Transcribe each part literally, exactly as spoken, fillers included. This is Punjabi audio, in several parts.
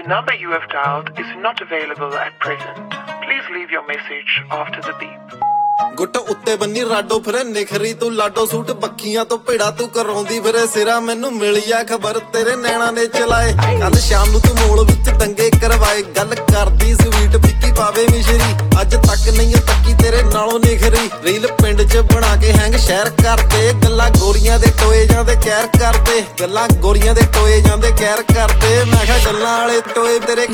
The number you have dialed is not available at present. Please leave your message after the beep. ਗੁੱਟ ਉੱਤੇ ਬੰਨੀ ਰਾਡੋ ਫਿਰੇ ਨਿਖਰੀ ਤੂੰ ਲਾਡੋ ਸੂਟ ਬੱਖੀਆਂ ਤੋਂ ਭੇੜਾ ਤੂੰ ਕਰਾਉਂਦੀ ਫਿਰੇ ਸਿਰਾ ਮੈਨੂੰ ਮਿਲੀ ਆ ਖਬਰ ਤੇਰੇ ਨੈਣਾ ਨੇ ਚਲਾਏ ਕੱਲ ਸ਼ਾਮ ਨੂੰ ਤੂੰ ਮੋਲ ਵਿੱਚ ਦੰਗੇ ਕਰਵਾਏ ਗੱਲ ਕਰਦੀ ਸਵੀਟ ਫਿੱਕੀ ਪਾਵੇ ਮਿਸ਼ਰੀ ਅੱਜ ਤੱਕ ਨਹੀਂ ਤੱਕੀ ਤੇਰੇ ਨਾਲੋਂ ਨਿਖਰੀ ਰੀਲ ਪਿੰਡ 'ਚ ਬਣਾ ਕੇ ਹੈਂਗ ਸ਼ਹਿਰ ਕਰਦੇ ਗੱਲਾਂ ਗੋਰੀਆਂ ਦੇ ਟੋਏ ਜਾਂਦੇ ਕਹਿਰ ਕਰਦੇ ਗੱਲਾਂ ਗੋਰੀਆਂ ਦੇ ਟੋਏ ਜਾਂਦੇ ਕਹਿਰ ਕਰਦੇ ਮੈਂ ਕਿਹਾ ਗੱਲਾਂ ਵਾਲੇ ਟੋਏ ਤੇਰੇ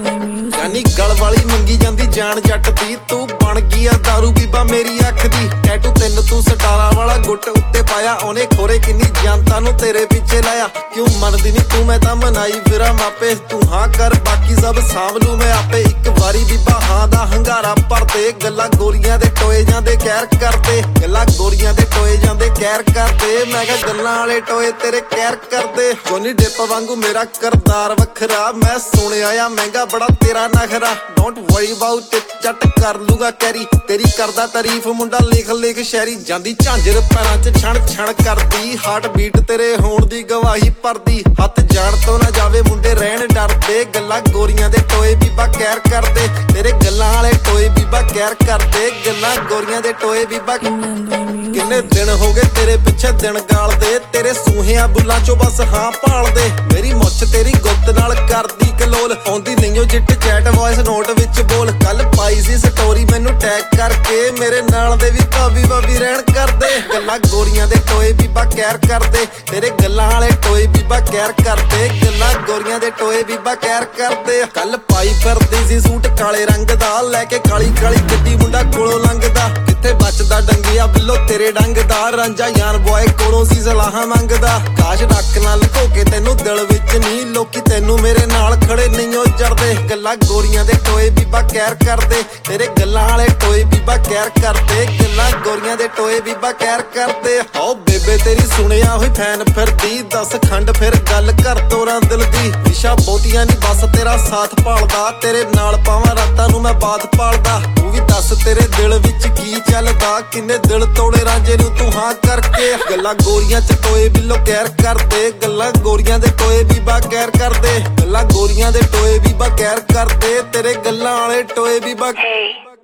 ਜਾਨੀ ਗਲ ਵਾਲੀ ਮੰਗੀ ਜਾਂਦੀ ਜਾਨ ਜੱਟ ਦੀ ਤੂੰ ਬਣ ਗਈ ਆ ਦਾਰੂ ਬੀਬਾ ਮੇਰੀ ਅੱਖ ਦੀ ਟੈਟੂ ਤਿੰਨ ਤੂੰ ਸਟਾਰਾਂ ਵਾਲਾ ਗੁੱਟ ਉੱਤੇ ਪਾਇਆ ਉਹਨੇ ਖੋਰੇ ਕਿੰਨੀ ਜਨਤਾ ਨੂੰ ਤੇਰੇ ਪਿੱਛੇ ਲਾਇਆ ਕਿਉਂ ਮੰਨਦੀ ਨੀ ਤੂੰ ਮੈਂ ਤਾਂ ਮਨਾਈ ਫਿਰਾਂ ਮਾਪੇ ਤੂੰ ਹਾਂ ਕਰ ਬਾਕੀ ਸਭ ਸਾਂਭ ਲੂ ਮੈਂ ਆਪੇ ਇੱਕ ਵਾਰੀ ਬੀਬਾ ਹਾਂ ਦਾ ਹੰਗਾਰਾ ਭਰਦੇ ਗੱਲਾਂ ਗੋਰੀਆਂ ਦੇ ਟੋਏ ਜਾਂਦੇ ਕਹਿਰ ਕਰਦੇ ਗੱਲਾਂ ਗੋਰੀਆਂ ਦੇ ਟੋਏ ਜਾਂਦੇ ਕਹਿਰ ਕਰਦੇ ਮੈਂ ਕਿਹਾ ਗੱਲਾਂ ਵਾਲੇ ਟੋਏ ਤੇਰੇ ਕਹਿਰ ਕਰਦੇ ਜੋਨੀ ਡਿੱਪ ਵਾਂਗੂ ਮੇਰਾ ਕਰਦਾਰ ਵੱਖਰਾ ਮੈਂ ਸੁਣਿਆ ਆ ਮਹਿੰਗਾ ਬੜਾ ਤੇਰਾ ਨਖਰਾ ਡੋਂਟ ਵਰੀ ਅਬਾਊਟ ਇਟ ਜੱਟ ਕਰ ਲੂਗਾ ਕੈਰੀ ਤੇਰੀ ਕਰਦਾ ਤਾਰੀਫ ਮੁੰਡਾ ਲਿਖ ਲਿਖ ਸ਼ਾਇਰੀ ਜਾਂਦੀ ਝਾਂਜਰ ਪੈਰਾਂ 'ਚ ਛਣ ਛਣ ਕਰਦੀ ਹਾਰਟ ਬੀਟ ਤੇਰੇ ਹੋਣ ਦੀ ਗਵਾਹੀ ਭਰਦੀ ਹੱਥ ਜਾਣ ਤੋਂ ਨਾ ਜਾਵੇ ਮੁੰਡੇ ਰਹਿਣ ਡਰਦੇ ਗੱਲਾਂ ਗੋਰੀਆਂ ਦੇ ਟੋਏ ਬੀਬਾ ਕਹਿਰ ਕਰਦੇ ਤੇਰੇ ਗੱਲਾਂ ਵਾਲੇ ਟੋਏ ਬੀਬਾ ਕਹਿਰ ਕਰਦੇ ਗੱਲਾਂ ਗੋਰੀਆਂ ਦੇ ਟੋਏ ਬੀਬਾ ਕਿੰਨੇ ਦਿਨ ਹੋ ਗਏ ਤੇਰੇ ਪਿੱਛੇ ਦਿਨ ਗਾਲਦੇ ਤੇਰੇ ਸੂਹਿਆਂ ਬੁੱਲਾਂ 'ਚੋਂ ਬਸ ਹਾਂ ਭਾਲਦੇ ਮੇਰੀ ਮੁੱਛ ਤੇਰੀ ਗੁੱਤ ਨਾਲ ਕਰਦੀ ਕਲੋਲ ਆਉਂਦੀ ਨਹੀਂ ਓ ਚਿੱਟ ਚੈਟ ਵੌਇਸ ਨੋਟ ਵਿੱਚ ਬੋਲ ਕੱਲ ਪਾਈ ਸੀ ਸਟੋਰੀ ਮੈਨੂੰ ਟੈਗ ਕਰਕੇ ਮੇਰੇ ਨਾਲ ਦੇ ਵੀ ਭਾਬੀ ਭਾਬੀ ਰਹਿਣ ਕਰਦੇ ਗੱਲਾਂ ਗੋਰੀਆਂ ਦੇ ਟੋਏ ਬੀਬਾ ਕਹਿਰ ਕਰਦੇ ਤੇਰੇ ਗੱਲਾਂ ਵਾਲੇ ਟੋਏ ਬੀਬਾ ਕਹਿਰ ਕਰਦੇ ਗੱਲਾਂ ਗੋਰੀਆਂ ਦੇ ਟੋਏ ਬੀਬਾ ਕਹਿਰ ਕਰਦੇ ਕੱਲ ਪਾਈ ਫਿਰਦੀ ਸੀ ਸੂਟ ਕਾਲੇ ਰੰਗ ਦਾ ਲੈ ਕੇ ਕਾਲੀ ਕਾਲੀ ਗੱਡੀ ਮੁੰਡਾ ਕੋਲੋਂ ਲੰਘਦਾ ਕਿੱਥੇ ਬਚਦਾ ਡੰਗਿਆ ਬਿੱਲੋ ਤੇਰੇ ਡੰਗ ਦਾ ਰਾਂਝਾ ਯਾਰ ਬੋਏ ਕੋਲੋਂ ਸੀ ਸਲਾਹਾਂ ਮੰਗਦਾ ਕਾਸ਼ ਰੱਖ ਨਾ ਲੁਕੋ ਕੇ ਤੈਨੂੰ ਦਿਲ ਵਿੱਚ ਨਹੀਂ ਲੋਕੀ ਤੈਨੂੰ ਮੇਰੇ ਨਾਲ ਖੜੇ ਨਹੀਂ ਓ ਜਰਦੇ ਗੱਲਾਂ ਗੋਰੀਆਂ ਦੇ ਟੋਏ ਬੀਬਾ ਕਹਿਰ ਕਰਦੇ ਤੇਰੇ ਗੱਲਾਂ ਵਾਲੇ ਟੋਏ ਬੀਬਾ ਕਹਿਰ ਕਰਦੇ ਗੱਲਾਂ ਗੋਰੀਆਂ ਦੇ ਟੋਏ ਬੀਬਾ ਕਹਿਰ ਕਰਦੇ ਓ ਬੇਬੇ ਤੇਰੀ ਸੁਣਿਆ ਹੋਈ ਫੈਨ ਫਿਰਦੀ ਦੱਸ ਖੰਡ ਫਿਰ ਗੱਲ ਕਰ ਤੋਰਾਂ ਦਿਲ ਦੀ ਵਿਸ਼ਾ ਬਹੁਤੀਆਂ ਨਹੀਂ ਬਸ ਤੇਰਾ ਸਾਥ ਭਾਲਦਾ ਤੇਰੇ ਨਾਲ ਪਾਵਾਂ ਰਾਤਾਂ ਨੂੰ ਮੈਂ ਬਾਤ ਪਾਲਦਾ ਤੂੰ ਵੀ ਦੱਸ ਤੇਰੇ ਦਿਲ ਵਿੱਚ ਕੀ ਚੱਲਦਾ ਕਿੰਨੇ ਦਿਲ ਤੋੜੇ ਰਾਂਝੇ ਨੂੰ ਤੂੰ ਹਾਂ ਕਰਕੇ ਗੱਲਾਂ ਗੋਰੀਆਂ 'ਚ ਟੋਏ ਬਿੱਲੋ ਕਹਿਰ ਕਰਦੇ ਗੱਲਾਂ ਗੋਰੀਆਂ ਦੇ ਟੋਏ ਬੀਬਾ ਕਹਿਰ ਕਰਦੇ ਗੱਲਾਂ ਗੋਰੀਆਂ ਦੇ ਟੋਏ ਬੀਬਾ ਕਹਿਰ ਕਰਦੇ ਤੇਰੇ ਗੱਲਾਂ ਵਾਲੇ ਟੋਏ ਬੀਬਾ Hey,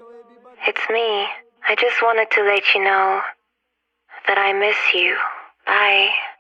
it's me. I just wanted to let you know that I miss you. Bye.